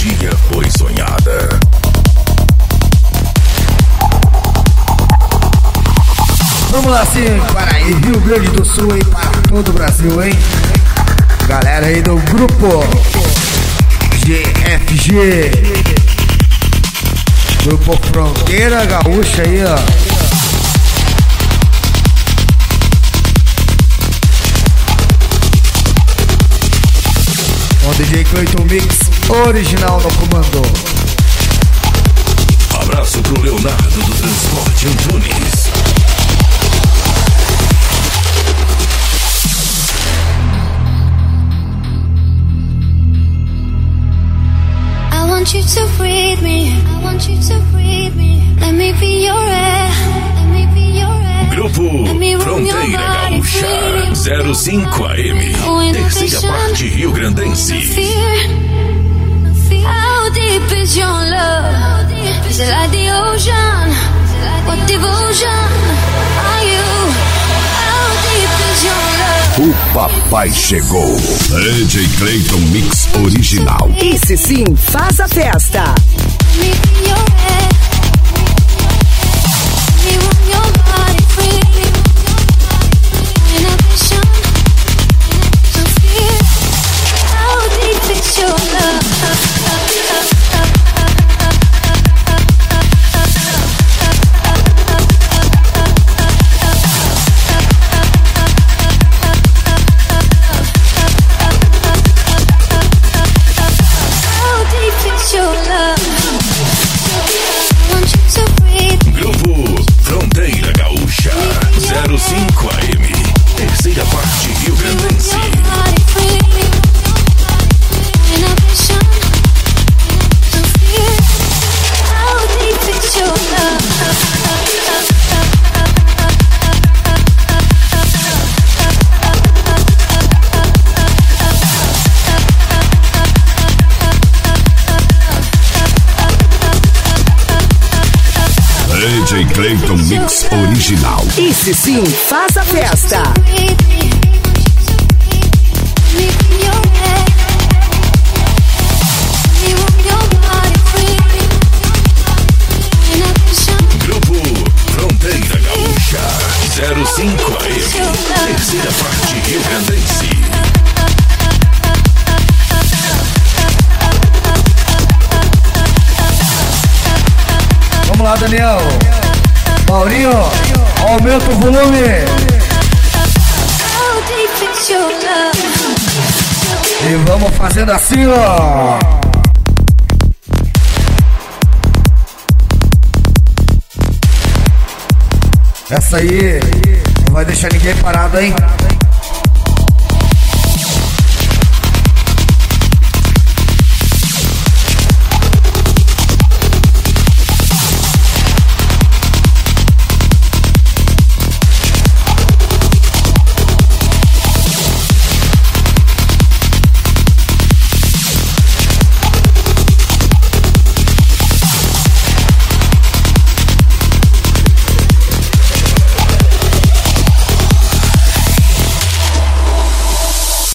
dia foi sonhada. Vamos lá, sim, para aí, Rio Grande do Sul e para todo o Brasil, hein? Galera aí do grupo GFG, Grupo Fronteira Gaúcha aí, ó. O DJ Clayton Mix original no comando. Abraço pro Leonardo do Transporte Antunes. I want you to breathe me. I want you to breathe me. Let me be your air. Let me be your air. Grupo Fronteira Gaúcha 05 AM. Terceira parte Rio Grandense. How deep is your love? Is it like the ocean? What devotion are you? How deep is your love? O papai chegou. DJ Clayton Mix original. Esse sim faz a festa. Let me be your air. Let me roam your body free. Inhibition, no fear. How deep is your love? Grupo Fronteira Gaúcha 05 AM. Terceira parte Rio Grandense. DJ Clayton Mix original. Esse sim faz a festa. Grupo Fronteira Gaúcha 05 AM. Terceira parte Rio Grandense. Vamos lá, Daniel. Maurinho, aumenta o volume. E vamos fazendo assim, ó. Essa aí não vai deixar ninguém parado, hein?